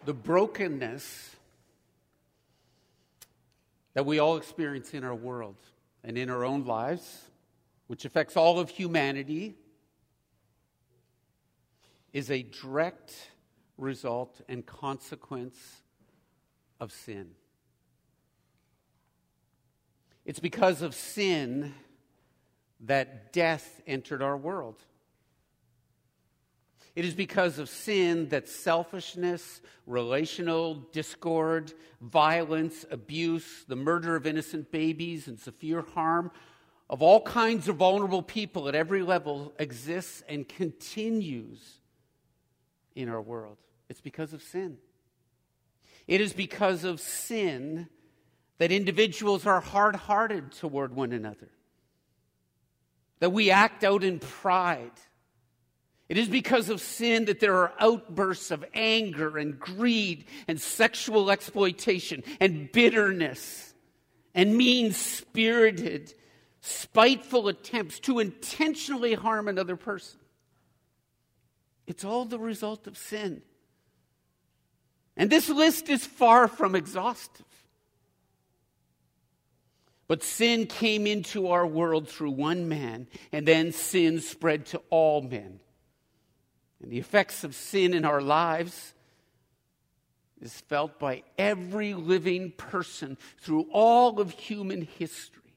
The brokenness that we all experience in our world and in our own lives, which affects all of humanity, is a direct result and consequence of sin. It's because of sin that death entered our world. It is because of sin that selfishness, relational discord, violence, abuse, the murder of innocent babies, and severe harm of all kinds of vulnerable people at every level exists and continues in our world. It's because of sin. It is because of sin that individuals are hard-hearted toward one another, that we act out in pride. It is because of sin that there are outbursts of anger and greed and sexual exploitation and bitterness and mean-spirited, spiteful attempts to intentionally harm another person. It's all the result of sin. And this list is far from exhaustive. But sin came into our world through one man, and then sin spread to all men. And the effects of sin in our lives is felt by every living person through all of human history.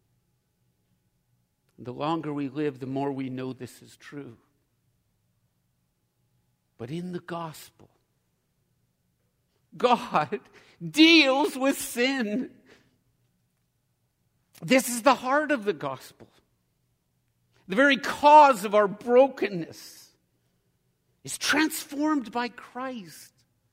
The longer we live, the more we know this is true. But in the gospel, God deals with sin. This is the heart of the gospel. The very cause of our brokenness is transformed by Christ.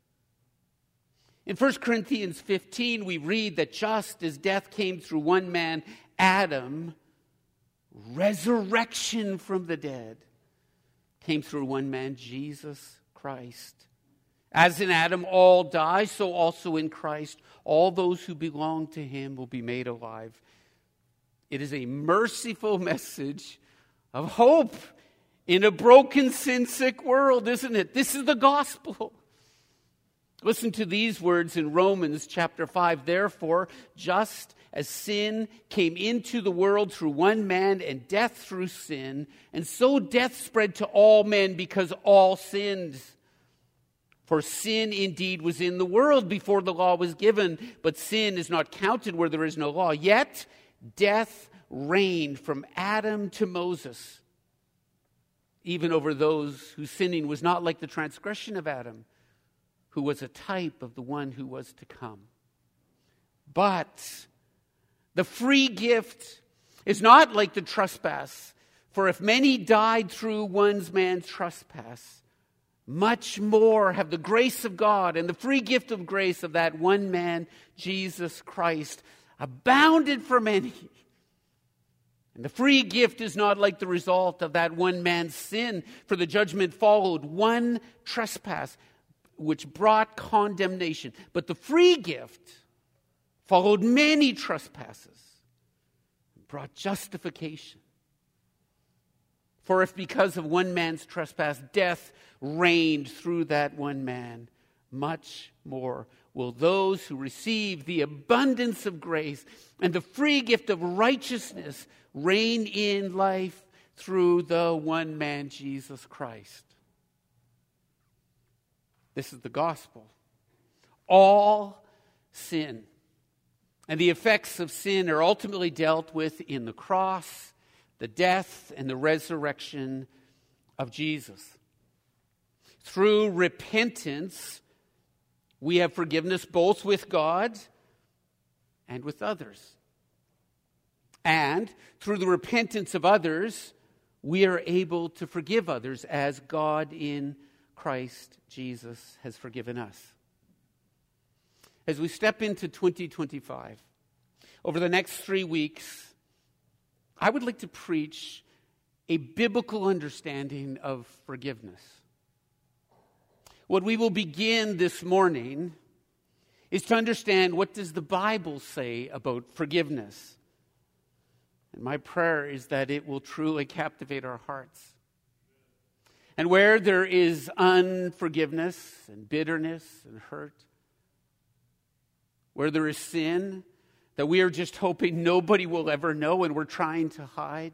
In 1 Corinthians 15, we read that just as death came through one man, Adam, resurrection from the dead came through one man, Jesus Christ. As in Adam all die, so also in Christ all those who belong to him will be made alive. It is a merciful message of hope in a broken, sin-sick world, isn't it? This is the gospel. Listen to these words in Romans chapter 5. Therefore, just as sin came into the world through one man and death through sin, and so death spread to all men because all sinned. For sin indeed was in the world before the law was given, but sin is not counted where there is no law. Yet death reigned from Adam to Moses, even over those whose sinning was not like the transgression of Adam, who was a type of the one who was to come. But the free gift is not like the trespass. For if many died through one man's trespass, much more have the grace of God and the free gift of grace of that one man, Jesus Christ, abounded for many. And the free gift is not like the result of that one man's sin, for the judgment followed one trespass, which brought condemnation. But the free gift followed many trespasses and brought justification. For if because of one man's trespass death reigned through that one man, much more will those who receive the abundance of grace and the free gift of righteousness reign in life through the one man, Jesus Christ. This is the gospel. All sin and the effects of sin are ultimately dealt with in the cross, the death, and the resurrection of Jesus. Through repentance, we have forgiveness both with God and with others. And through the repentance of others, we are able to forgive others as God in Christ Jesus has forgiven us. As we step into 2025, over the next 3 weeks, I would like to preach a biblical understanding of forgiveness. What we will begin this morning is to understand, what does the Bible say about forgiveness? And my prayer is that it will truly captivate our hearts. And where there is unforgiveness and bitterness and hurt, where there is sin that we are just hoping nobody will ever know and we're trying to hide,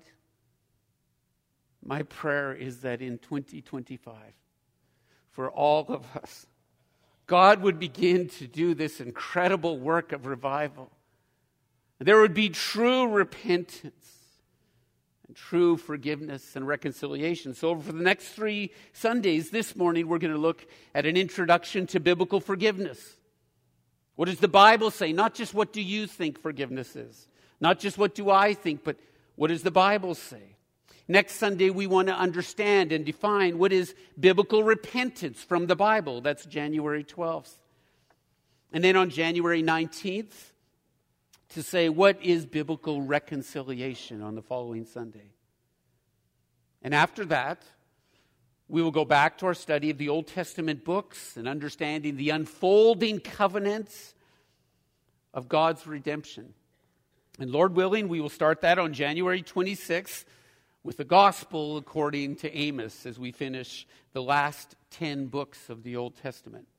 my prayer is that in 2025, for all of us, God would begin to do this incredible work of revival. There would be true repentance and true forgiveness and reconciliation. So for the next 3 Sundays, this morning, we're going to look at an introduction to biblical forgiveness. What does the Bible say? Not just what do you think forgiveness is. Not just what do I think, but what does the Bible say? Next Sunday, we want to understand and define what is biblical repentance from the Bible. That's January 12th. And then on January 19th, to say what is biblical reconciliation on the following Sunday. And after that, we will go back to our study of the Old Testament books and understanding the unfolding covenants of God's redemption. And Lord willing, we will start that on January 26th with the gospel according to Amos as we finish the last 10 books of the Old Testament.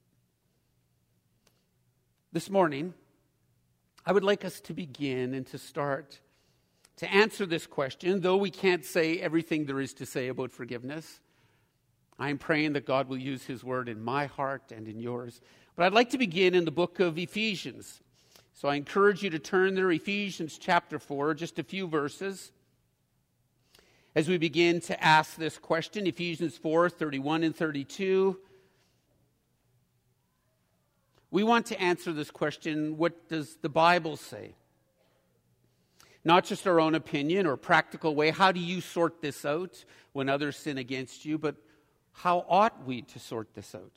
This morning, I would like us to begin and to start to answer this question, though we can't say everything there is to say about forgiveness. I'm praying that God will use His word in my heart and in yours. But I'd like to begin in the book of Ephesians. So I encourage you to turn there, Ephesians chapter 4, just a few verses, as we begin to ask this question. Ephesians 4, 31 and 32. We want to answer this question, what does the Bible say? Not just our own opinion or practical way. How do you sort this out when others sin against you? But how ought we to sort this out?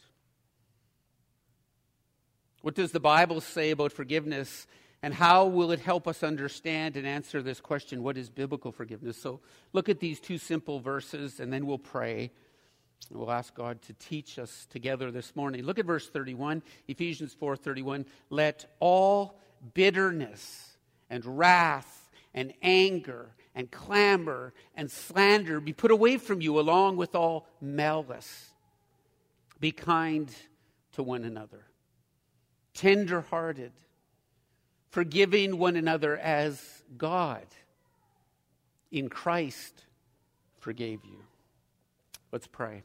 What does the Bible say about forgiveness? And how will it help us understand and answer this question, what is biblical forgiveness? So look at these 2 simple verses and then we'll pray. We'll ask God to teach us together this morning. Look at verse 31, Ephesians 4:31. Let all bitterness and wrath and anger and clamor and slander be put away from you, along with all malice. Be kind to one another, tender-hearted, forgiving one another as God in Christ forgave you. Let's pray.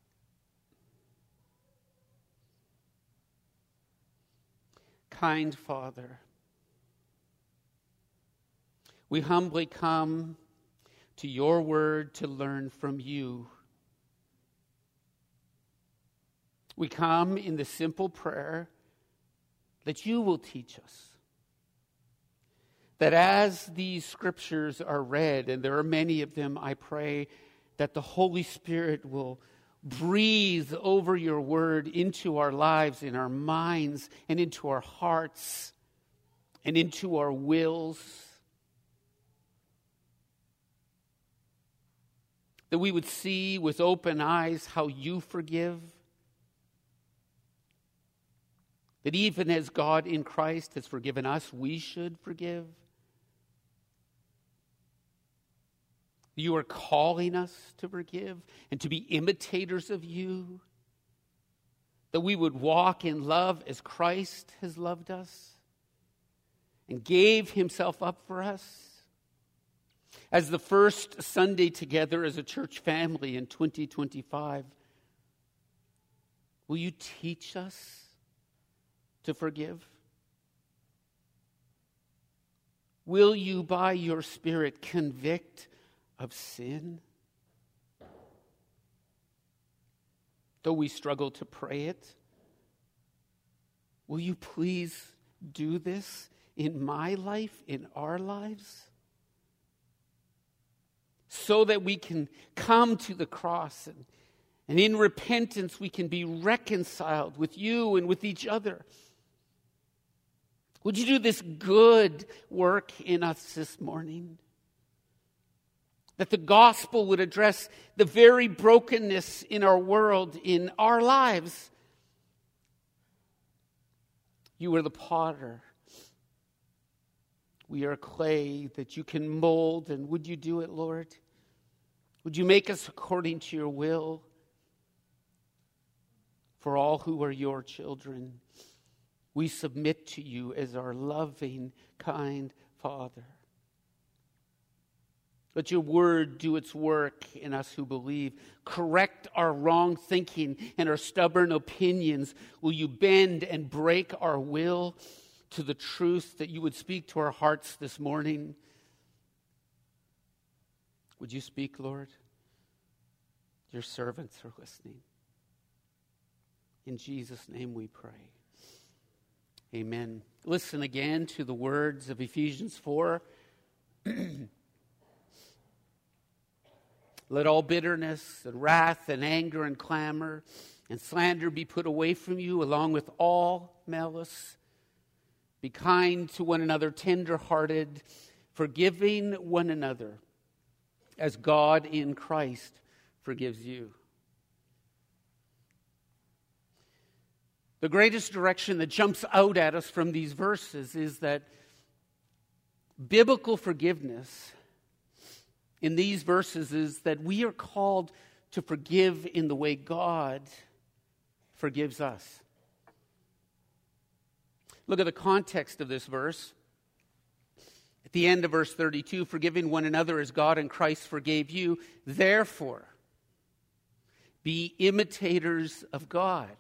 Kind Father, we humbly come to your word to learn from you. We come in the simple prayer that you will teach us. That as these scriptures are read, and there are many of them, I pray that the Holy Spirit will breathe over your word into our lives, in our minds, and into our hearts, and into our wills. That we would see with open eyes how you forgive. That even as God in Christ has forgiven us, we should forgive. You are calling us to forgive and to be imitators of you. That we would walk in love as Christ has loved us and gave himself up for us. As the first Sunday together as a church family in 2025, will you teach us to forgive? Will you, by your Spirit, convict of sin? Though we struggle to pray it, will you please do this in my life, in our lives? So that we can come to the cross and in repentance we can be reconciled with you and with each other. Would you do this good work in us this morning? That the gospel would address the very brokenness in our world, in our lives. You are the potter. We are clay that you can mold, and would you do it, Lord? Would you make us according to your will? for all who are your children. We submit to you as our loving, kind Father. Let your word do its work in us who believe. Correct our wrong thinking and our stubborn opinions. Will you bend and break our will to the truth that you would speak to our hearts this morning? Would you speak, Lord? Your servants are listening. In Jesus' name we pray. Amen. Listen again to the words of Ephesians 4. Let all bitterness and wrath and anger and clamor and slander be put away from you, along with all malice. Be kind to one another, tender-hearted, forgiving one another, as God in Christ forgives you. The greatest direction that jumps out at us from these verses is that biblical forgiveness in these verses is that we are called to forgive in the way God forgives us. Look at the context of this verse. At the end of verse 32, forgiving one another as God in Christ forgave you. Therefore, be imitators of God.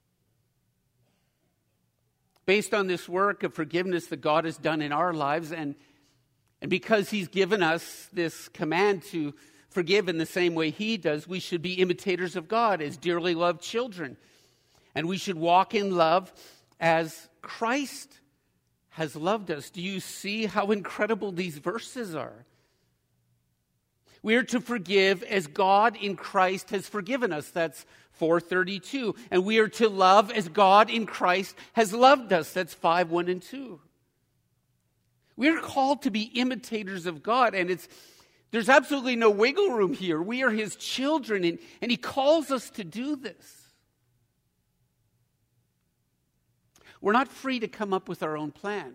Based on this work of forgiveness that God has done in our lives, and because He's given us this command to forgive in the same way He does, we should be imitators of God as dearly loved children. And we should walk in love as Christ has loved us. Do you see how incredible these verses are? We are to forgive as God in Christ has forgiven us. That's 4:32. And we are to love as God in Christ has loved us. That's 5:1 and 2. We are called to be imitators of God, and there's absolutely no wiggle room here. We are His children, and He calls us to do this. We're not free to come up with our own plan.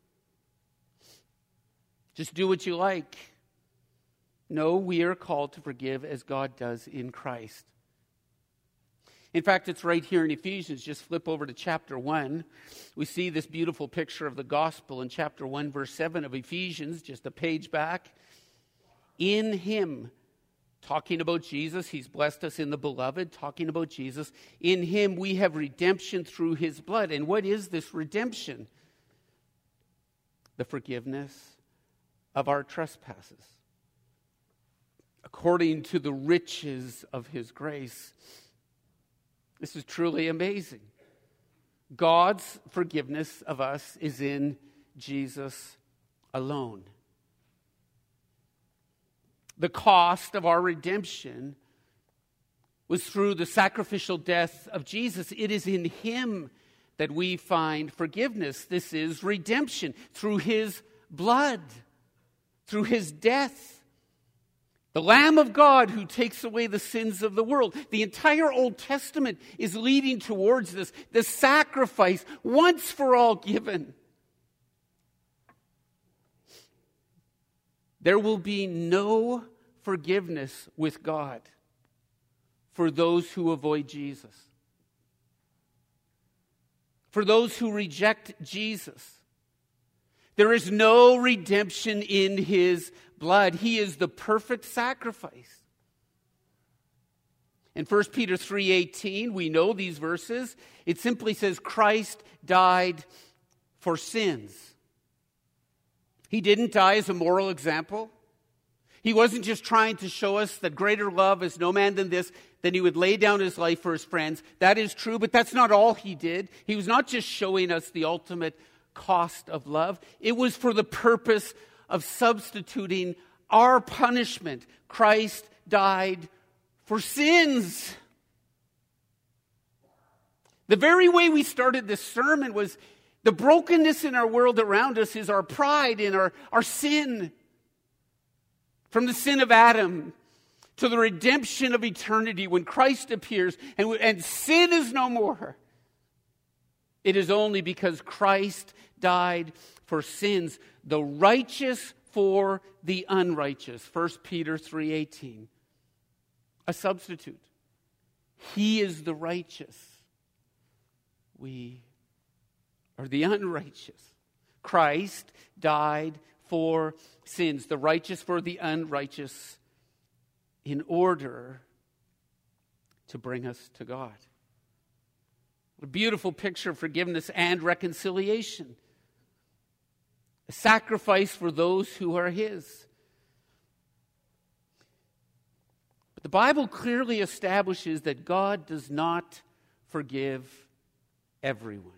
Just do what you like. No, we are called to forgive as God does in Christ. In fact, it's right here in Ephesians. Just flip over to chapter 1. We see this beautiful picture of the gospel in chapter 1, verse 7 of Ephesians, just a page back. In Him, talking about Jesus, He's blessed us in the beloved, talking about Jesus. In Him we have redemption through His blood. And what is this redemption? The forgiveness of our trespasses, according to the riches of His grace. This is truly amazing. God's forgiveness of us is in Jesus alone. The cost of our redemption was through the sacrificial death of Jesus. It is in Him that we find forgiveness. This is redemption through His blood, through His death. The Lamb of God who takes away the sins of the world. The entire Old Testament is leading towards this. The sacrifice once for all given. There will be no forgiveness with God for those who avoid Jesus. For those who reject Jesus. There is no redemption in His blood. He is the perfect sacrifice. In 1 Peter 3:18, we know these verses. It simply says, Christ died for sins. He didn't die as a moral example. He wasn't just trying to show us that greater love is no man than this, that He would lay down His life for His friends. That is true, but that's not all He did. He was not just showing us the ultimate cost of love. It was for the purpose of substituting our punishment. Christ died for sins. The very way we started this sermon was the brokenness in our world around us is our pride in our sin. From the sin of Adam to the redemption of eternity when Christ appears and sin is no more. It is only because Christ died for sins, the righteous for the unrighteous. 1 Peter 3:18. A substitute. He is the righteous. we are the unrighteous. Christ died for sins, the righteous for the unrighteous, in order to bring us to God. What a beautiful picture of forgiveness and reconciliation. A sacrifice for those who are His. But the Bible clearly establishes that God does not forgive everyone.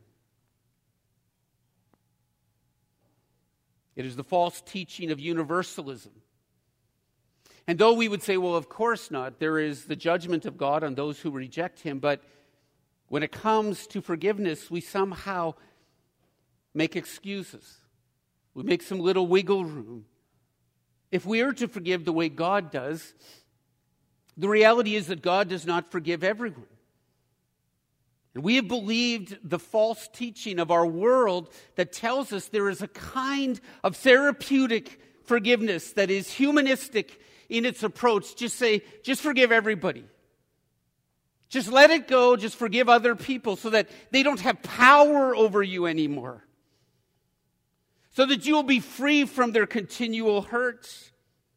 It is the false teaching of universalism. And though we would say, well, of course not, there is the judgment of God on those who reject Him, but when it comes to forgiveness, we somehow make excuses. We make some little wiggle room. If we are to forgive the way God does, the reality is that God does not forgive everyone. And we have believed the false teaching of our world that tells us there is a kind of therapeutic forgiveness that is humanistic in its approach. Just forgive everybody. Just let it go. Just forgive other people so that they don't have power over you anymore. So that you will be free from their continual hurts.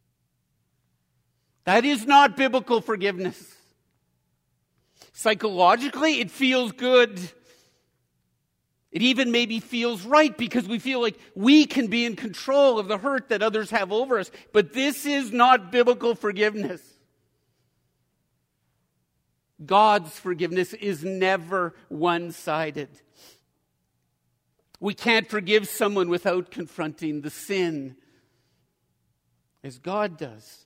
That is not biblical forgiveness. Psychologically, it feels good. It even maybe feels right because we feel like we can be in control of the hurt that others have over us. But this is not biblical forgiveness. God's forgiveness is never one-sided. We can't forgive someone without confronting the sin, as God does.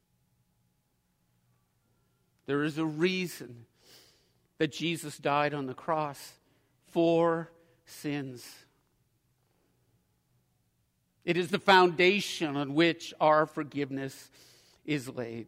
There is a reason that Jesus died on the cross for sins. It is the foundation on which our forgiveness is laid.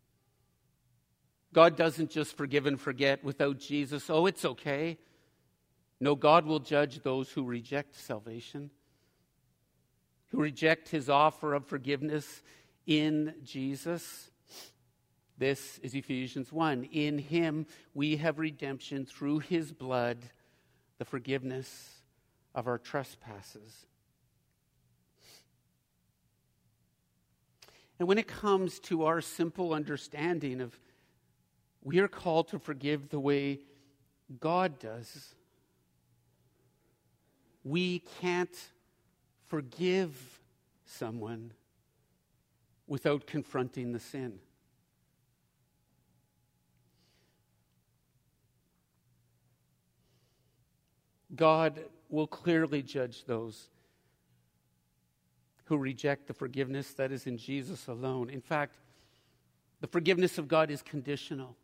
God doesn't just forgive and forget without Jesus. Oh, it's okay. No, God will judge those who reject salvation, who reject His offer of forgiveness in Jesus. This is Ephesians 1. In Him we have redemption through His blood, the forgiveness of our trespasses. And when it comes to our simple understanding of we are called to forgive the way God does, we can't forgive someone without confronting the sin. God will clearly judge those who reject the forgiveness that is in Jesus alone. In fact, the forgiveness of God is conditional.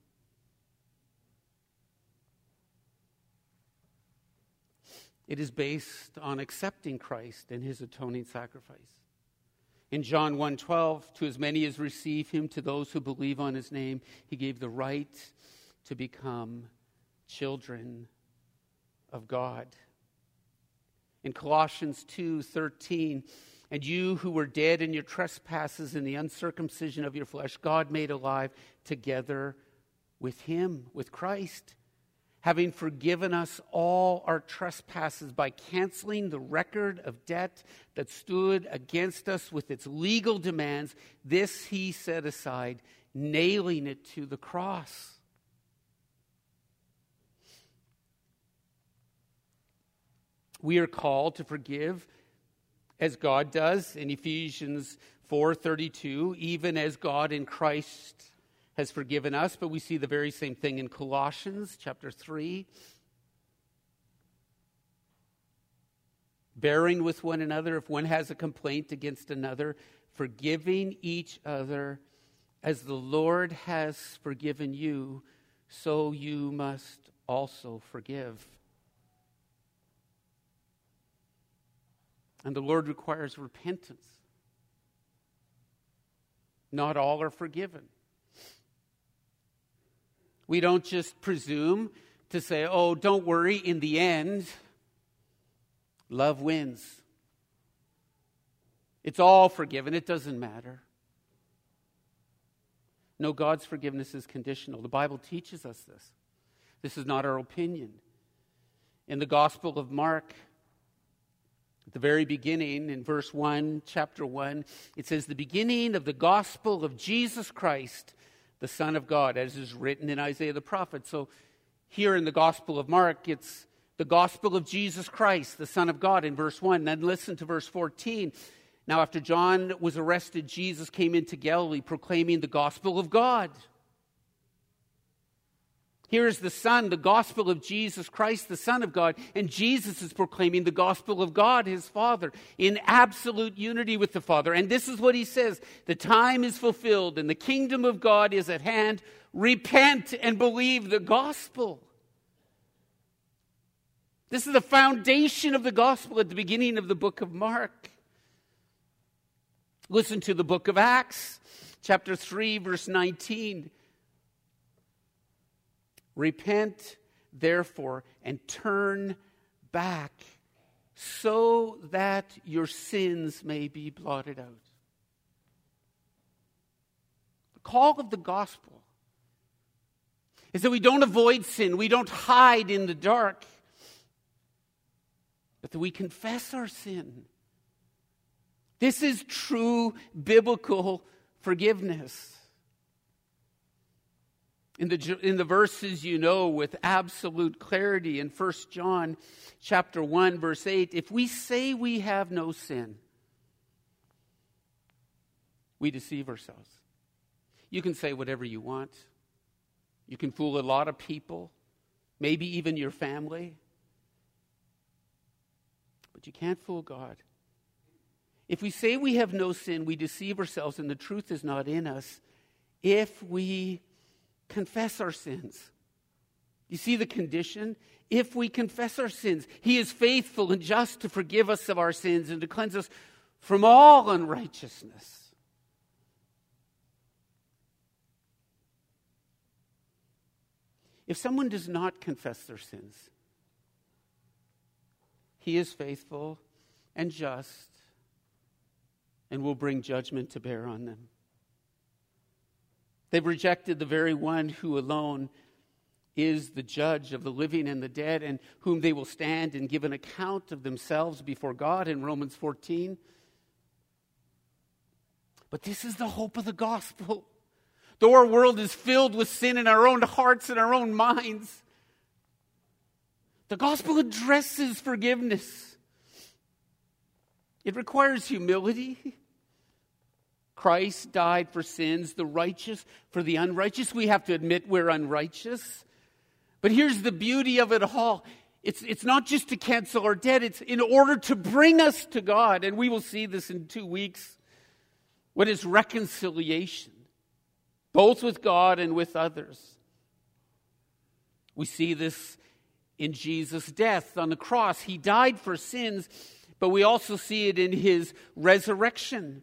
It is based on accepting Christ and His atoning sacrifice. In John 1:12, to as many as receive Him, to those who believe on His name, He gave the right to become children of God. In Colossians 2:13, and you who were dead in your trespasses and the uncircumcision of your flesh, God made alive together with Him, with Christ, having forgiven us all our trespasses by canceling the record of debt that stood against us with its legal demands. This He set aside, nailing it to the cross. We are called to forgive as God does in Ephesians 4:32, even as God in Christ has forgiven us. But we see the very same thing in Colossians chapter 3. Bearing with one another if one has a complaint against another, forgiving each other as the Lord has forgiven you, so you must also forgive. And the Lord requires repentance. Not all are forgiven. We don't just presume to say, oh, don't worry, in the end, love wins. It's all forgiven, it doesn't matter. No, God's forgiveness is conditional. The Bible teaches us this. This is not our opinion. In the Gospel of Mark, at the very beginning, in verse 1, chapter 1, it says, the beginning of the gospel of Jesus Christ, the Son of God, as is written in Isaiah the prophet. So here in the Gospel of Mark, it's the gospel of Jesus Christ, the Son of God, in verse 1. Then listen to verse 14. Now after John was arrested, Jesus came into Galilee proclaiming the gospel of God. Here is the Son, the gospel of Jesus Christ, the Son of God, and Jesus is proclaiming the gospel of God, his Father, in absolute unity with the Father. And this is what he says, the time is fulfilled and the kingdom of God is at hand. Repent and believe the gospel. This is the foundation of the gospel at the beginning of the book of Mark. Listen to the book of Acts, chapter 3, verse 19. Repent, therefore, and turn back so that your sins may be blotted out. The call of the gospel is that we don't avoid sin, we don't hide in the dark, but that we confess our sin. This is true biblical forgiveness. In the verses you know with absolute clarity in 1 John chapter 1, verse 8, if we say we have no sin, we deceive ourselves. You can say whatever you want. You can fool a lot of people, maybe even your family. But you can't fool God. If we say we have no sin, we deceive ourselves and the truth is not in us. If we confess our sins. You see the condition? If we confess our sins, he is faithful and just to forgive us of our sins and to cleanse us from all unrighteousness. If someone does not confess their sins, he is faithful and just and will bring judgment to bear on them. They've rejected the very one who alone is the judge of the living and the dead, and whom they will stand and give an account of themselves before God in Romans 14. But this is the hope of the gospel. Though our world is filled with sin in our own hearts and our own minds, the gospel addresses forgiveness. It requires humility. Christ died for sins, the righteous for the unrighteous. We have to admit we're unrighteous. But here's the beauty of it all. It's not just to cancel our debt. It's in order to bring us to God. And we will see this in 2 weeks. What is reconciliation? Both with God and with others. We see this in Jesus' death on the cross. He died for sins, but we also see it in his resurrection.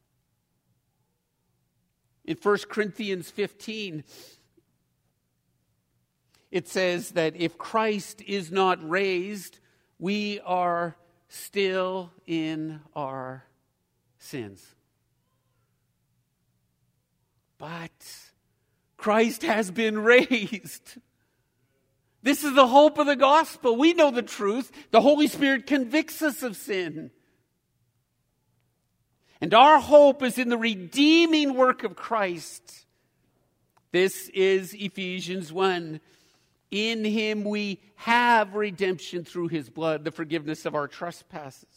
In 1 Corinthians 15, it says that if Christ is not raised, we are still in our sins. But Christ has been raised. This is the hope of the gospel. We know the truth. The Holy Spirit convicts us of sin. And our hope is in the redeeming work of Christ. This is Ephesians 1. In him we have redemption through his blood, the forgiveness of our trespasses.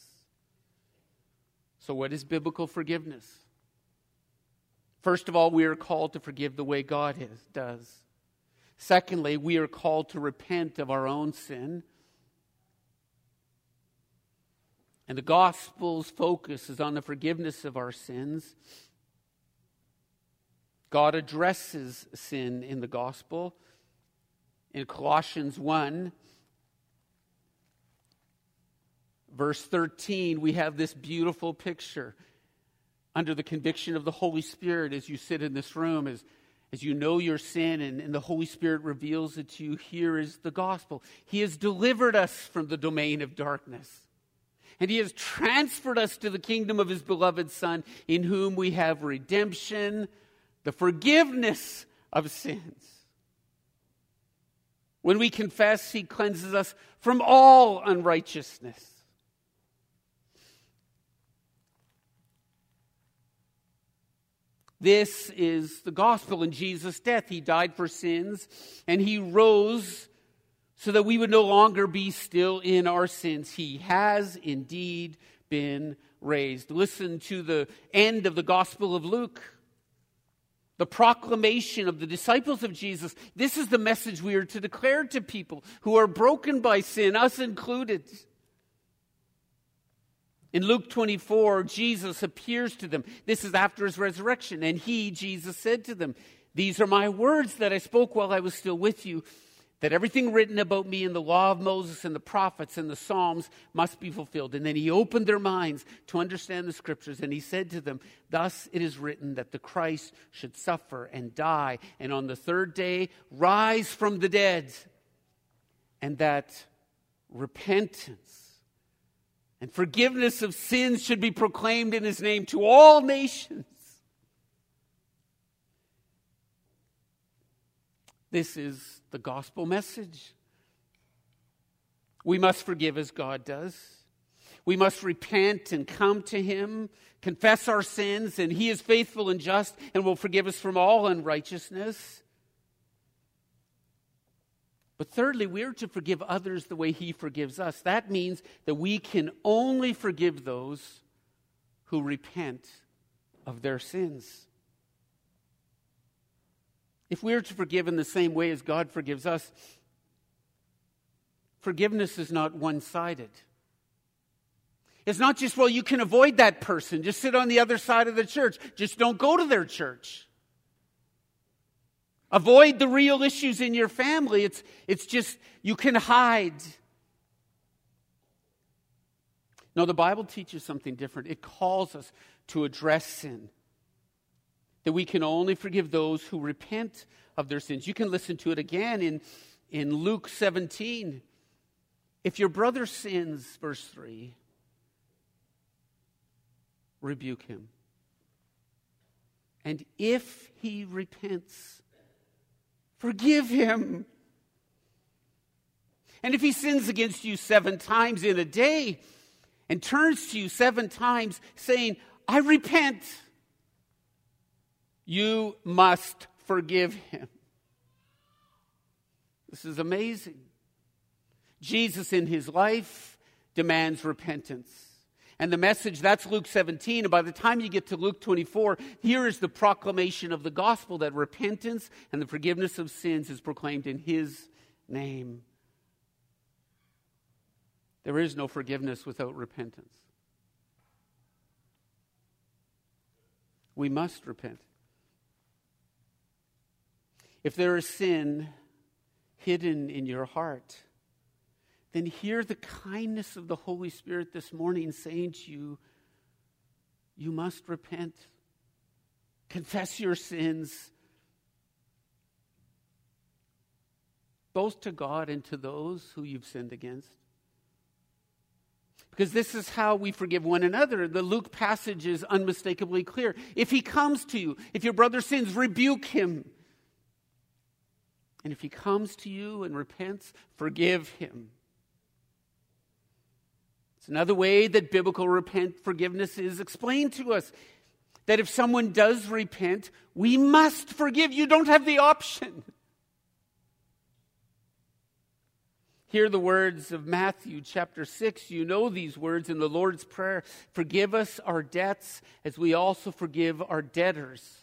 So what is biblical forgiveness? First of all, we are called to forgive the way God does. Secondly, we are called to repent of our own sin. And the gospel's focus is on the forgiveness of our sins. God addresses sin in the gospel. In Colossians 1, verse 13, we have this beautiful picture. Under the conviction of the Holy Spirit, as you sit in this room, as you know your sin and the Holy Spirit reveals it to you, here is the gospel. He has delivered us from the domain of darkness. And he has transferred us to the kingdom of his beloved Son, in whom we have redemption, the forgiveness of sins. When we confess, he cleanses us from all unrighteousness. This is the gospel in Jesus' death. He died for sins, and he rose so that we would no longer be still in our sins. He has indeed been raised. Listen to the end of the Gospel of Luke. The proclamation of the disciples of Jesus. This is the message we are to declare to people who are broken by sin, us included. In Luke 24, Jesus appears to them. This is after his resurrection. And he, Jesus, said to them, "These are my words that I spoke while I was still with you, that everything written about me in the law of Moses and the prophets and the Psalms must be fulfilled." And then he opened their minds to understand the scriptures. And he said to them, "Thus it is written that the Christ should suffer and die, and on the third day rise from the dead, and that repentance and forgiveness of sins should be proclaimed in his name to all nations." This is the gospel message. We must forgive as God does. We must repent and come to him, confess our sins, and he is faithful and just and will forgive us from all unrighteousness. But thirdly, we are to forgive others the way he forgives us. That means that we can only forgive those who repent of their sins. If we are to forgive in the same way as God forgives us, forgiveness is not one-sided. It's not just, well, you can avoid that person. Just sit on the other side of the church. Just don't go to their church. Avoid the real issues in your family. It's just, you can hide. No, the Bible teaches something different. It calls us to address sin. That we can only forgive those who repent of their sins. You can listen to it again in Luke 17. If your brother sins, verse 3, rebuke him. And if he repents, forgive him. And if he sins against you 7 times in a day and turns to you 7 times saying, "I repent," you must forgive him. This is amazing. Jesus in his life demands repentance. And the message, that's Luke 17. And by the time you get to Luke 24, here is the proclamation of the gospel that repentance and the forgiveness of sins is proclaimed in his name. There is no forgiveness without repentance. We must repent. If there is sin hidden in your heart, then hear the kindness of the Holy Spirit this morning saying to you, you must repent. Confess your sins, both to God and to those who you've sinned against. Because this is how we forgive one another. The Luke passage is unmistakably clear. If he comes to you, if your brother sins, rebuke him. And if he comes to you and repents, forgive him. It's another way that biblical forgiveness is explained to us. That if someone does repent, we must forgive. You don't have the option. Hear the words of Matthew chapter 6. You know these words in the Lord's Prayer. Forgive us our debts as we also forgive our debtors.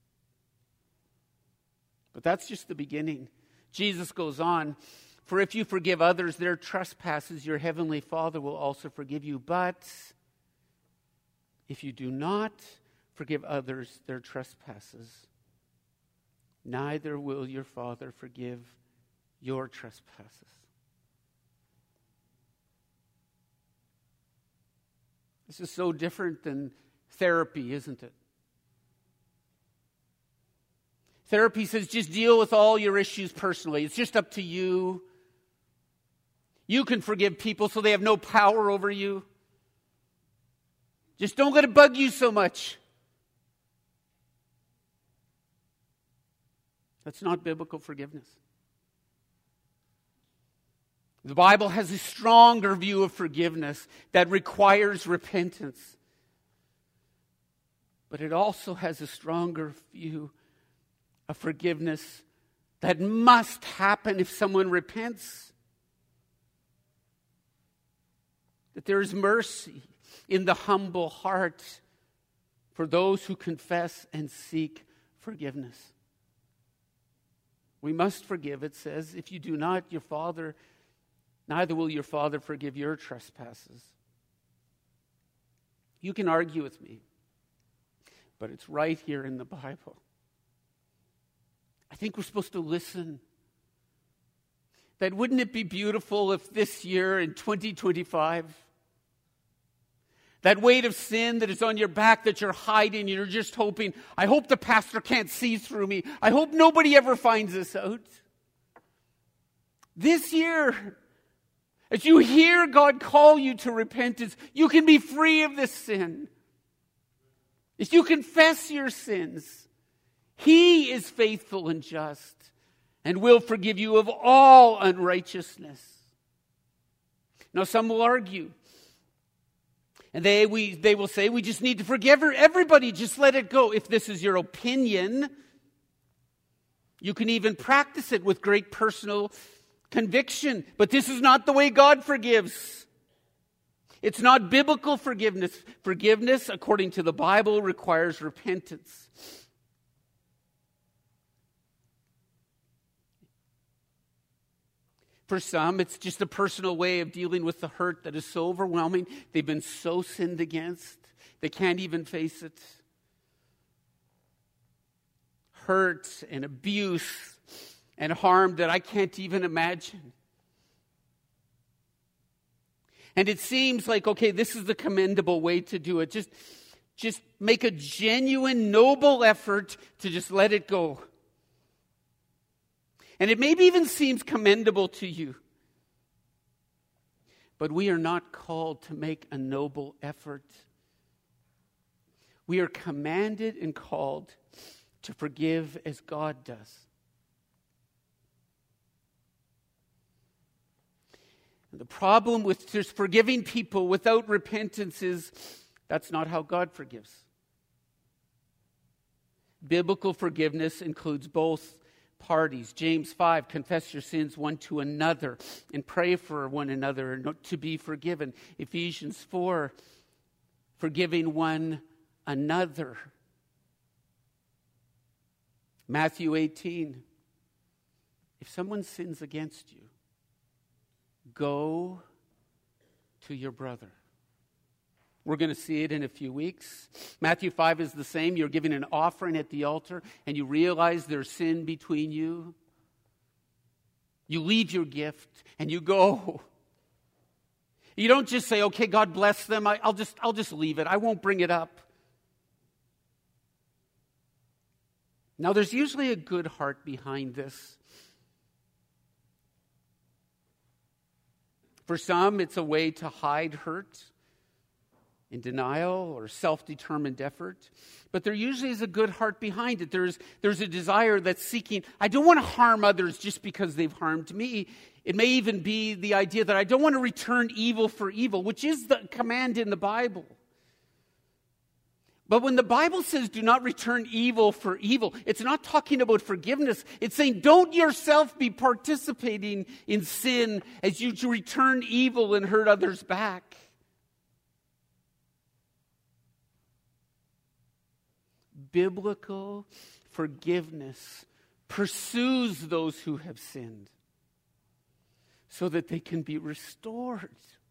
But that's just the beginning. Jesus goes on, for if you forgive others their trespasses, your heavenly Father will also forgive you. But if you do not forgive others their trespasses, neither will your Father forgive your trespasses. This is so different than therapy, isn't it? Therapy says just deal with all your issues personally. It's just up to you. You can forgive people so they have no power over you. Just don't let it bug you so much. That's not biblical forgiveness. The Bible has a stronger view of forgiveness that requires repentance. But it also has a stronger view of forgiveness that must happen if someone repents. That there is mercy in the humble heart for those who confess and seek forgiveness. We must forgive, it says. If you do not, neither will your Father forgive your trespasses. You can argue with me, but it's right here in the Bible. I think we're supposed to listen. That wouldn't it be beautiful if this year in 2025, that weight of sin that is on your back that you're hiding, you're just hoping, I hope the pastor can't see through me. I hope nobody ever finds this out. This year, as you hear God call you to repentance, you can be free of this sin. As you confess your sins, He is faithful and just and will forgive you of all unrighteousness. Now, some will argue, and they will say, we just need to forgive everybody, just let it go. If this is your opinion, you can even practice it with great personal conviction. But this is not the way God forgives. It's not biblical forgiveness. Forgiveness, according to the Bible, requires repentance. For some, it's just a personal way of dealing with the hurt that is so overwhelming. They've been so sinned against, they can't even face it. Hurt and abuse and harm that I can't even imagine. And it seems like, okay, this is the commendable way to do it. Just make a genuine, noble effort to just let it go. And it maybe even seems commendable to you. But we are not called to make a noble effort. We are commanded and called to forgive as God does. And the problem with just forgiving people without repentance is that's not how God forgives. Biblical forgiveness includes both parties. James 5, confess your sins one to another and pray for one another to be forgiven. Ephesians 4, forgiving one another. Matthew 18, if someone sins against you, go to your brother. We're going to see it in a few weeks. Matthew 5 is the same. You're giving an offering at the altar and you realize there's sin between you. You leave your gift and you go. You don't just say, okay, God bless them. I'll just leave it. I won't bring it up. Now, there's usually a good heart behind this. For some, it's a way to hide hurt in denial or self-determined effort. But there usually is a good heart behind it. There's a desire that's seeking, I don't want to harm others just because they've harmed me. It may even be the idea that I don't want to return evil for evil, which is the command in the Bible. But when the Bible says do not return evil for evil, it's not talking about forgiveness. It's saying don't yourself be participating in sin as you return evil and hurt others back. Biblical forgiveness pursues those who have sinned so that they can be restored.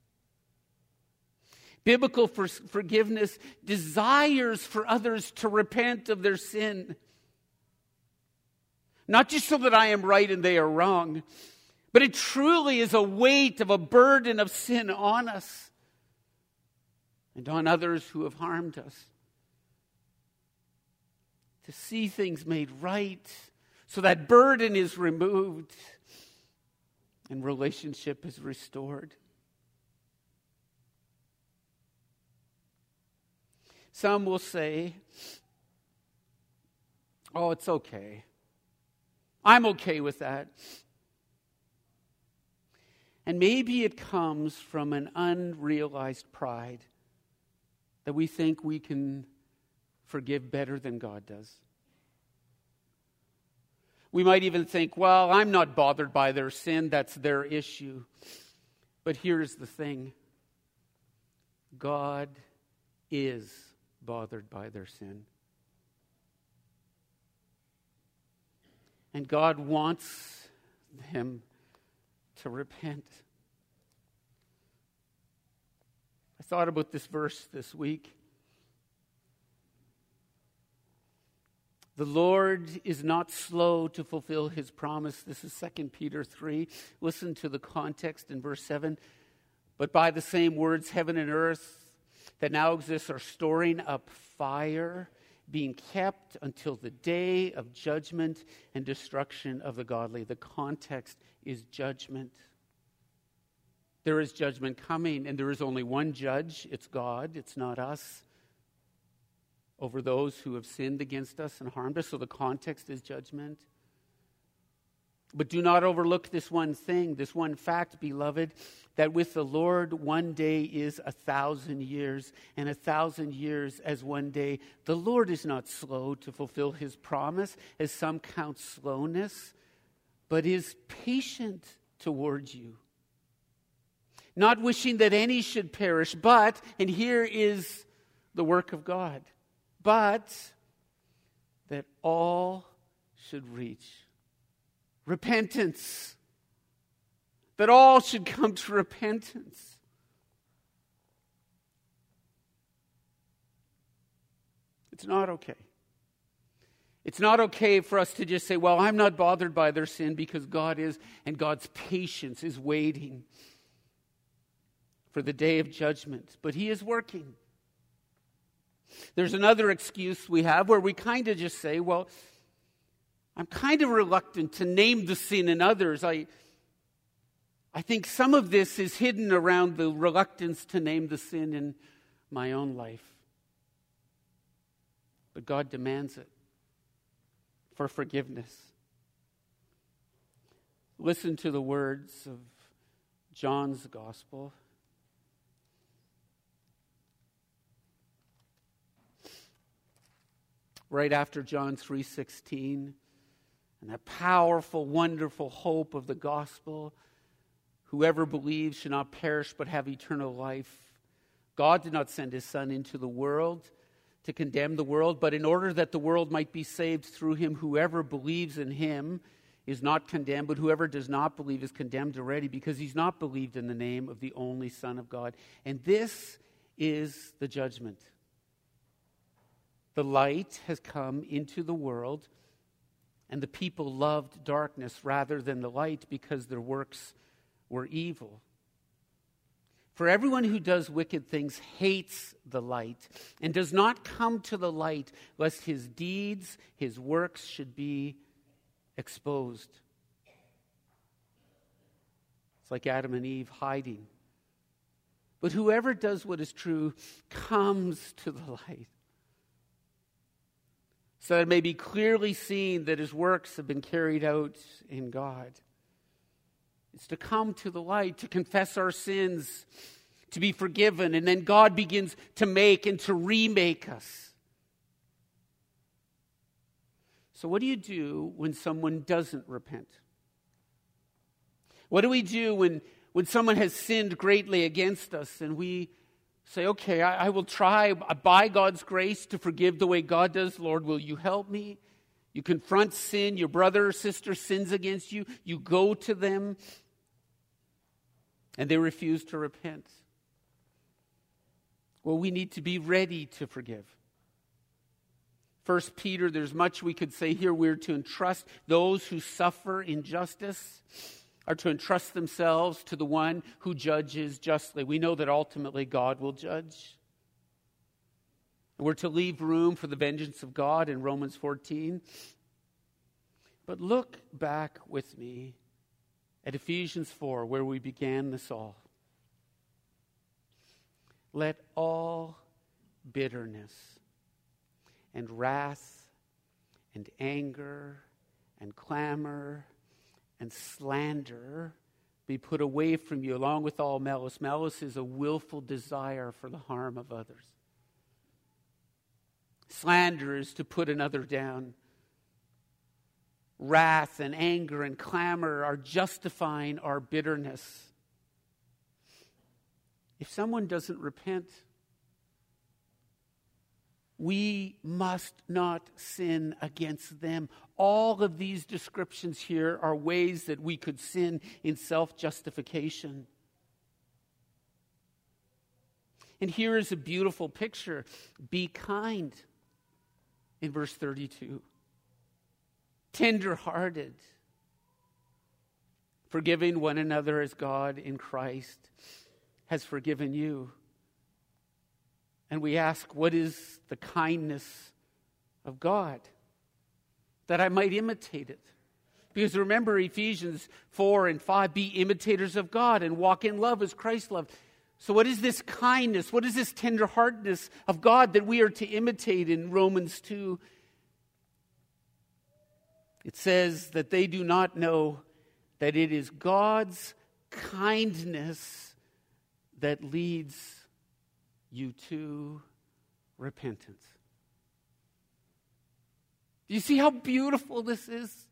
Biblical forgiveness desires for others to repent of their sin. Not just so that I am right and they are wrong, but it truly is a weight of a burden of sin on us and on others who have harmed us. To see things made right so that burden is removed and relationship is restored. Some will say, oh, it's okay. I'm okay with that. And maybe it comes from an unrealized pride that we think we can forgive better than God does. We might even think, well, I'm not bothered by their sin, that's their issue. But here's the thing. God is bothered by their sin. And God wants them to repent. I thought about this verse this week. The Lord is not slow to fulfill his promise. This is 2 Peter 3. Listen to the context in verse 7. But by the same words, heaven and earth that now exist are storing up fire, being kept until the day of judgment and destruction of the godly. The context is judgment. There is judgment coming, and there is only one judge. It's God. It's not us. Over those who have sinned against us and harmed us. So the context is judgment. But do not overlook this one thing, this one fact, beloved, that with the Lord 1 day is 1,000 years, and 1,000 years as 1 day. The Lord is not slow to fulfill his promise, as some count slowness, but is patient towards you, not wishing that any should perish, but, and here is the work of God, but that all should reach repentance. That all should come to repentance. It's not okay. It's not okay for us to just say, well, I'm not bothered by their sin because God is, and God's patience is waiting for the day of judgment. But he is working. There's another excuse we have where we kind of just say, well, I'm kind of reluctant to name the sin in others. I think some of this is hidden around the reluctance to name the sin in my own life. But God demands it for forgiveness. Listen to the words of John's Gospel. Right after John 3:16, and that powerful, wonderful hope of the gospel, whoever believes shall not perish but have eternal life. God did not send his Son into the world to condemn the world, but in order that the world might be saved through him. Whoever believes in him is not condemned, but whoever does not believe is condemned already, because he's not believed in the name of the only Son of God. And this is the judgment. The light has come into the world, and the people loved darkness rather than the light because their works were evil. For everyone who does wicked things hates the light and does not come to the light, lest his deeds, his works should be exposed. It's like Adam and Eve hiding. But whoever does what is true comes to the light, so that it may be clearly seen that his works have been carried out in God. It's to come to the light, to confess our sins, to be forgiven, and then God begins to make and to remake us. So what do you do when someone doesn't repent? What do we do when someone has sinned greatly against us and we say, okay, I will try by God's grace to forgive the way God does. Lord, will you help me? You confront sin. Your brother or sister sins against you. You go to them, and they refuse to repent. Well, we need to be ready to forgive. 1 Peter, there's much we could say here. We're to entrust those who suffer injustice, are to entrust themselves to the one who judges justly. We know that ultimately God will judge. We're to leave room for the vengeance of God in Romans 14. But look back with me at Ephesians 4, where we began this all. Let all bitterness and wrath and anger and clamor and slander be put away from you, along with all malice. Malice is a willful desire for the harm of others. Slander is to put another down. Wrath and anger and clamor are justifying our bitterness. If someone doesn't repent, we must not sin against them. All of these descriptions here are ways that we could sin in self-justification. And here is a beautiful picture. Be kind in verse 32. Tender-hearted, forgiving one another as God in Christ has forgiven you. And we ask, what is the kindness of God? That I might imitate it. Because remember Ephesians 4 and 5, be imitators of God and walk in love as Christ loved. So what is this kindness? What is this tenderheartedness of God that we are to imitate in Romans 2? It says that they do not know that it is God's kindness that leads you to repentance. Do you see how beautiful this is?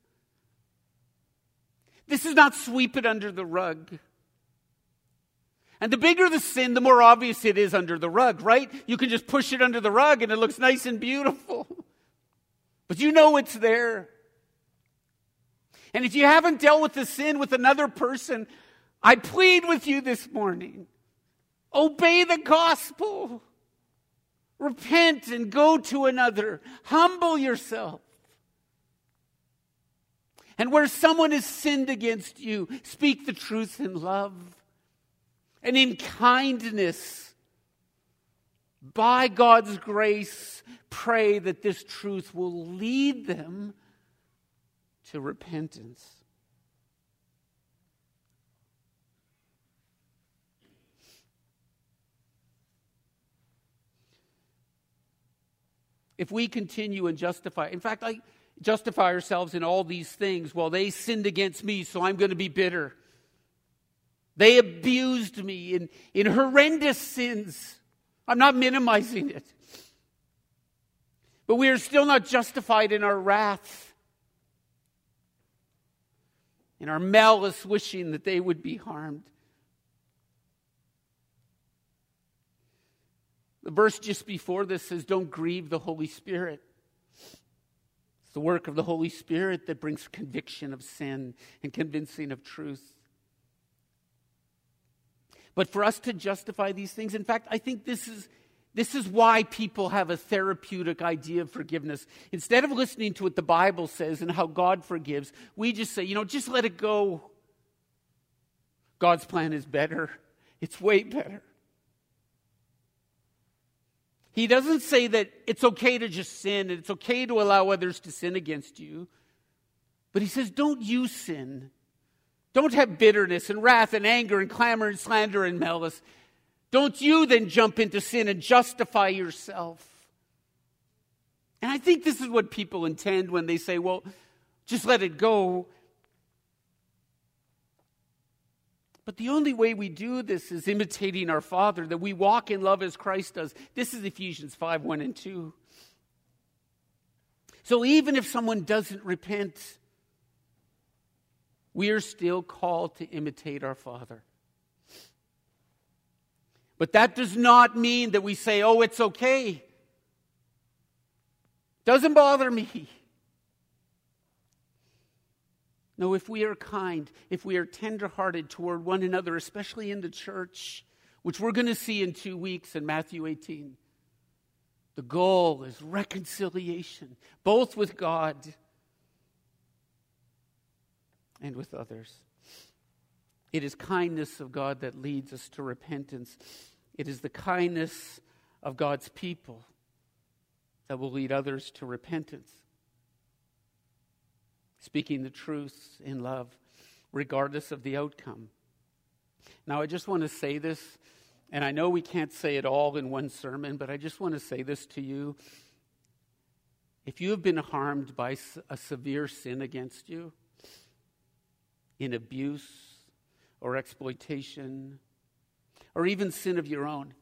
This is not sweep it under the rug. And the bigger the sin, the more obvious it is under the rug, right? You can just push it under the rug and it looks nice and beautiful. But you know it's there. And if you haven't dealt with the sin with another person, I plead with you this morning. Obey the gospel. Repent and go to another. Humble yourself. And where someone has sinned against you, speak the truth in love. And in kindness, by God's grace, pray that this truth will lead them to repentance. If we continue and justify ourselves in all these things, well, they sinned against me, so I'm going to be bitter. They abused me in horrendous sins. I'm not minimizing it. But we are still not justified in our wrath, in our malice, wishing that they would be harmed. The verse just before this says, don't grieve the Holy Spirit. It's the work of the Holy Spirit that brings conviction of sin and convincing of truth. But for us to justify these things, in fact, I think this is why people have a therapeutic idea of forgiveness. Instead of listening to what the Bible says and how God forgives, we just say, just let it go. God's plan is better. It's way better. He doesn't say that it's okay to just sin and it's okay to allow others to sin against you. But he says, don't you sin. Don't have bitterness and wrath and anger and clamor and slander and malice. Don't you then jump into sin and justify yourself. And I think this is what people intend when they say, well, just let it go. But the only way we do this is imitating our Father, that we walk in love as Christ does. This is Ephesians 5, 1 and 2. So even if someone doesn't repent, we are still called to imitate our Father. But that does not mean that we say, oh, it's okay. Doesn't bother me. No, if we are kind, if we are tenderhearted toward one another, especially in the church, which we're going to see in 2 weeks in Matthew 18, the goal is reconciliation, both with God and with others. It is kindness of God that leads us to repentance. It is the kindness of God's people that will lead others to repentance. Speaking the truth in love, regardless of the outcome. Now, I just want to say this, and I know we can't say it all in one sermon, but I just want to say this to you. If you have been harmed by a severe sin against you, in abuse or exploitation, or even sin of your own.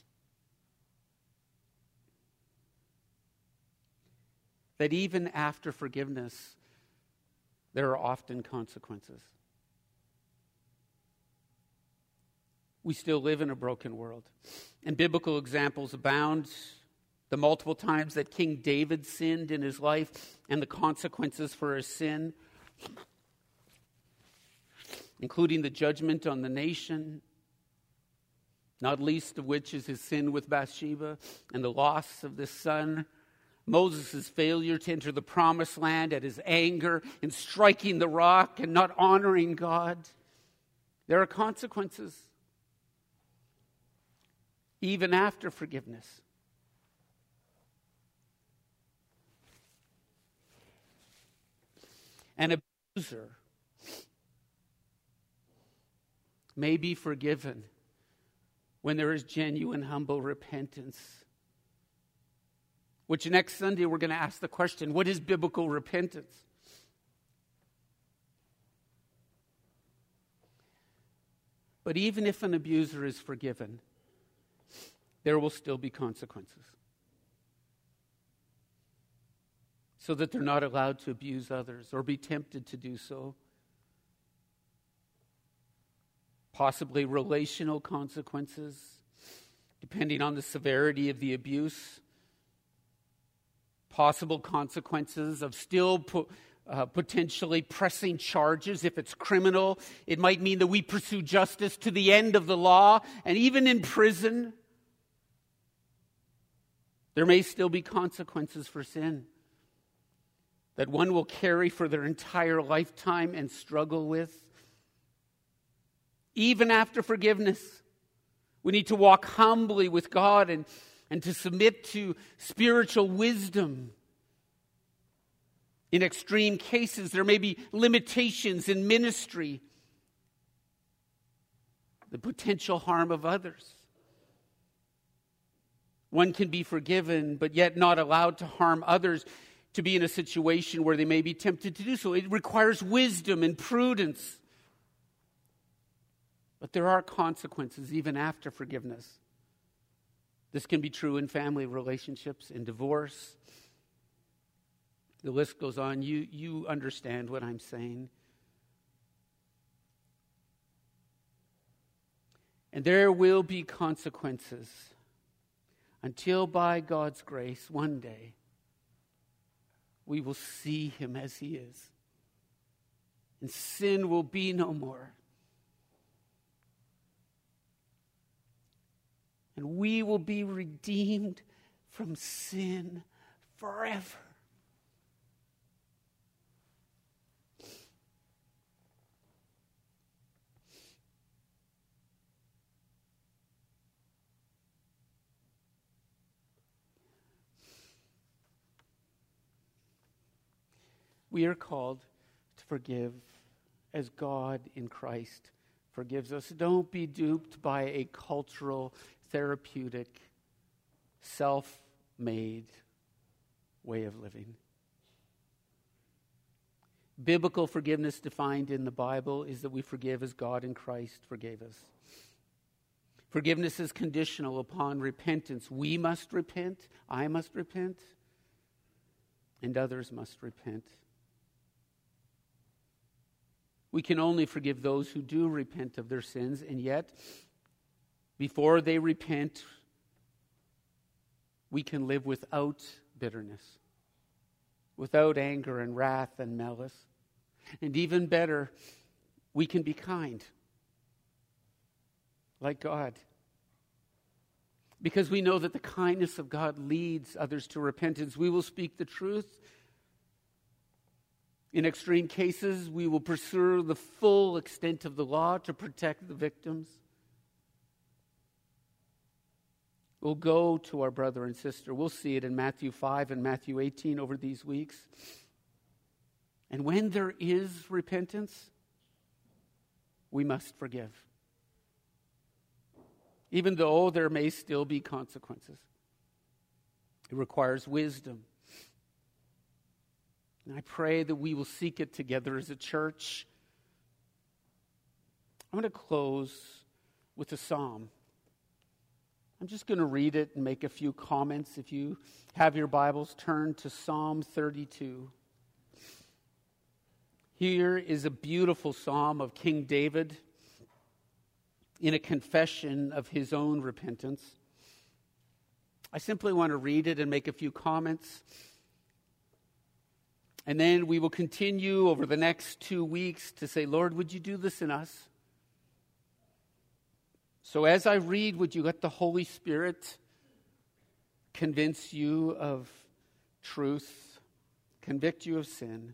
That even after forgiveness, there are often consequences. We still live in a broken world, and biblical examples abound. The multiple times that King David sinned in his life and the consequences for his sin, including the judgment on the nation, not least of which is his sin with Bathsheba and the loss of this son. Moses' failure to enter the promised land at his anger in striking the rock and not honoring God. There are consequences even after forgiveness. An abuser may be forgiven when there is genuine, humble repentance. Which next Sunday we're going to ask the question, what is biblical repentance? But even if an abuser is forgiven, there will still be consequences. So that they're not allowed to abuse others or be tempted to do so. Possibly relational consequences, depending on the severity of the abuse. Possible consequences of still potentially pressing charges if it's criminal. It might mean that we pursue justice to the end of the law, and even in prison, there may still be consequences for sin that one will carry for their entire lifetime and struggle with. Even after forgiveness, we need to walk humbly with God and to submit to spiritual wisdom. In extreme cases, there may be limitations in ministry, the potential harm of others. One can be forgiven, but yet not allowed to harm others, to be in a situation where they may be tempted to do so. It requires wisdom and prudence. But there are consequences even after forgiveness. This can be true in family relationships, in divorce. The list goes on. You understand what I'm saying. And there will be consequences until by God's grace one day we will see him as he is. And sin will be no more. And we will be redeemed from sin forever. We are called to forgive as God in Christ forgives us. Don't be duped by a cultural, therapeutic, self-made way of living. Biblical forgiveness defined in the Bible is that we forgive as God in Christ forgave us. Forgiveness is conditional upon repentance. We must repent, I must repent, and others must repent. We can only forgive those who do repent of their sins, and yet, before they repent, we can live without bitterness, without anger and wrath and malice. And even better, we can be kind, like God. Because we know that the kindness of God leads others to repentance. We will speak the truth. In extreme cases, we will pursue the full extent of the law to protect the victims. We'll go to our brother and sister. We'll see it in Matthew 5 and Matthew 18 over these weeks. And when there is repentance, we must forgive. Even though there may still be consequences. It requires wisdom. And I pray that we will seek it together as a church. I'm going to close with a psalm. I'm just going to read it and make a few comments. If you have your Bibles, turn to Psalm 32. Here is a beautiful psalm of King David in a confession of his own repentance. I simply want to read it and make a few comments. And then we will continue over the next 2 weeks to say, Lord, would you do this in us? So as I read, would you let the Holy Spirit convince you of truth, convict you of sin,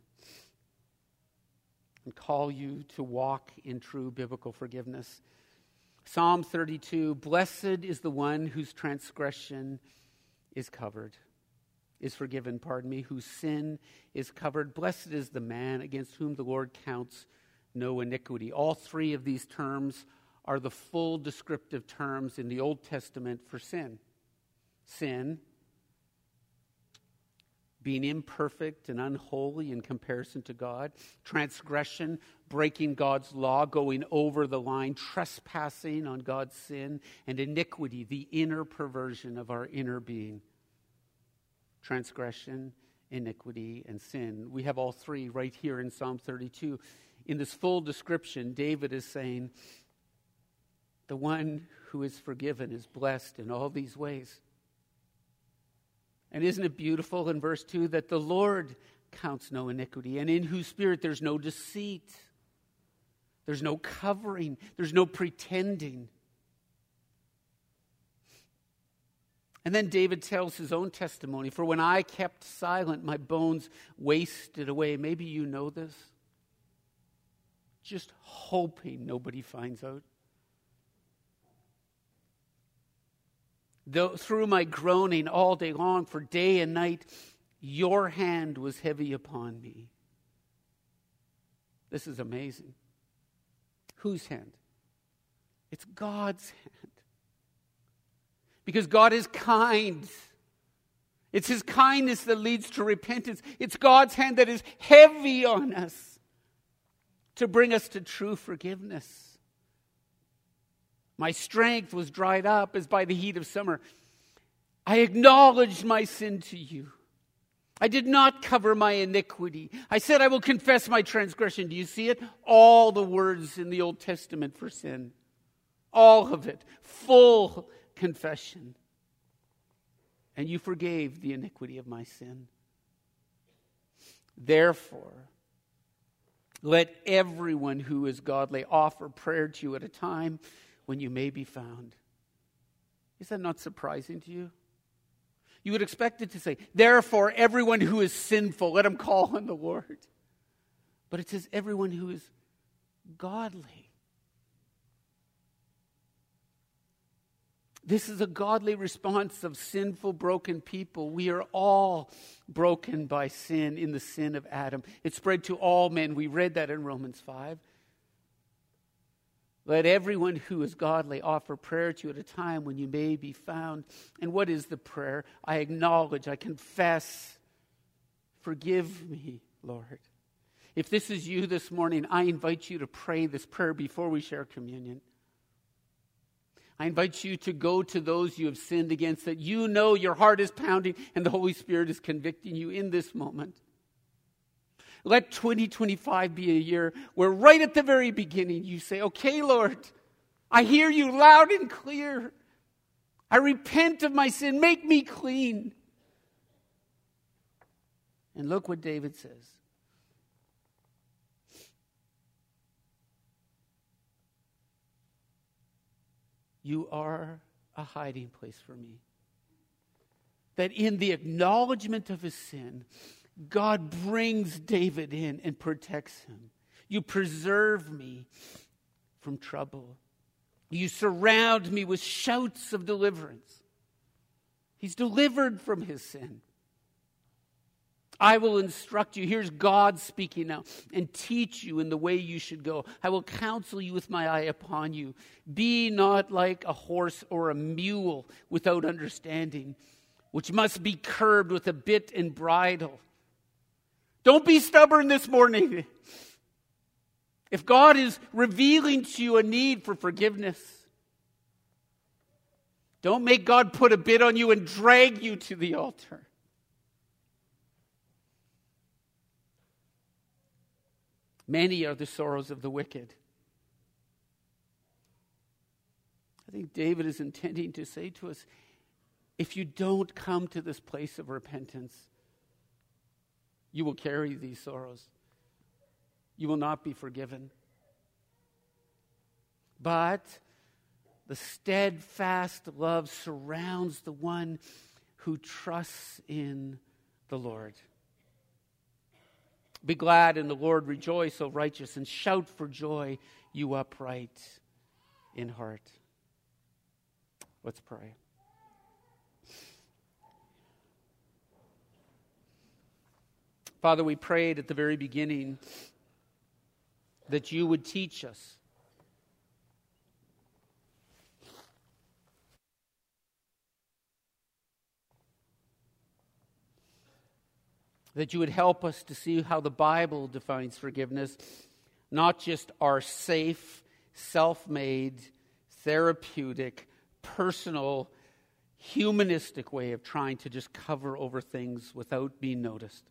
and call you to walk in true biblical forgiveness? Psalm 32, blessed is the one whose transgression is forgiven, whose sin is covered. Blessed is the man against whom the Lord counts no iniquity. All three of these terms are the full descriptive terms in the Old Testament for sin. Sin, being imperfect and unholy in comparison to God. Transgression, breaking God's law, going over the line, trespassing on God's sin. And iniquity, the inner perversion of our inner being. Transgression, iniquity, and sin. We have all three right here in Psalm 32. In this full description, David is saying, the one who is forgiven is blessed in all these ways. And isn't it beautiful in verse 2 that the Lord counts no iniquity, and in whose spirit there's no deceit, there's no covering, there's no pretending. And then David tells his own testimony, for when I kept silent, my bones wasted away. Maybe you know this. Just hoping nobody finds out. Though through my groaning all day long, for day and night, your hand was heavy upon me. This is amazing. Whose hand? It's God's hand. Because God is kind. It's His kindness that leads to repentance. It's God's hand that is heavy on us to bring us to true forgiveness. My strength was dried up as by the heat of summer. I acknowledged my sin to you. I did not cover my iniquity. I said I will confess my transgression. Do you see it? All the words in the Old Testament for sin. All of it. Full confession. And you forgave the iniquity of my sin. Therefore, let everyone who is godly offer prayer to you at a time when you may be found. Is that not surprising to you? You would expect it to say, therefore, everyone who is sinful, let him call on the Lord. But it says, everyone who is godly. This is a godly response of sinful, broken people. We are all broken by sin in the sin of Adam. It spread to all men. We read that in Romans 5. Let everyone who is godly offer prayer to you at a time when you may be found. And what is the prayer? I acknowledge, I confess. Forgive me, Lord. If this is you this morning, I invite you to pray this prayer before we share communion. I invite you to go to those you have sinned against, that you know your heart is pounding and the Holy Spirit is convicting you in this moment. Let 2025 be a year where right at the very beginning you say, okay, Lord, I hear you loud and clear. I repent of my sin. Make me clean. And look what David says. You are a hiding place for me. That in the acknowledgement of his sin, God brings David in and protects him. You preserve me from trouble. You surround me with shouts of deliverance. He's delivered from his sin. I will instruct you. Here's God speaking now. And teach you in the way you should go. I will counsel you with my eye upon you. Be not like a horse or a mule without understanding, which must be curbed with a bit and bridle. Don't be stubborn this morning. If God is revealing to you a need for forgiveness, don't make God put a bit on you and drag you to the altar. Many are the sorrows of the wicked. I think David is intending to say to us, if you don't come to this place of repentance, you will carry these sorrows. You will not be forgiven. But the steadfast love surrounds the one who trusts in the Lord. Be glad in the Lord, rejoice, O righteous, and shout for joy, you upright in heart. Let's pray. Father, we prayed at the very beginning that you would teach us. That you would help us to see how the Bible defines forgiveness, not just our safe, self-made, therapeutic, personal, humanistic way of trying to just cover over things without being noticed.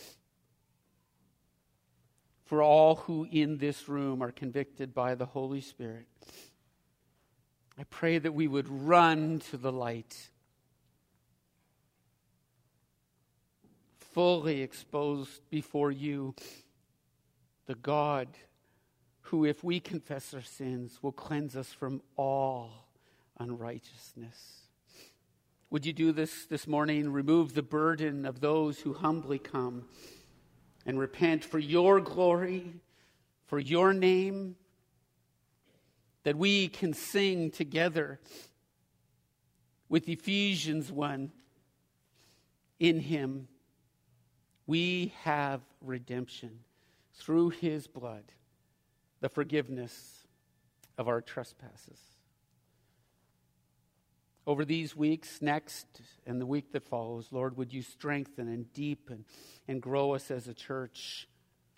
For all who in this room are convicted by the Holy Spirit, I pray that we would run to the light, fully exposed before you, the God who, if we confess our sins, will cleanse us from all unrighteousness. Would you do this morning? Remove the burden of those who humbly come and repent for your glory, for your name, that we can sing together with Ephesians 1. In him we have redemption through his blood, the forgiveness of our trespasses. Over these weeks, next, and the week that follows, Lord, would you strengthen and deepen and grow us as a church.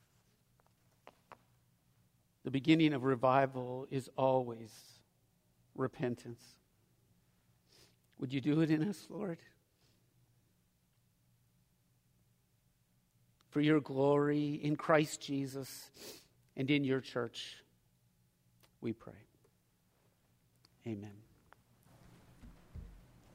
The beginning of revival is always repentance. Would you do it in us, Lord? For your glory in Christ Jesus and in your church, we pray. Amen.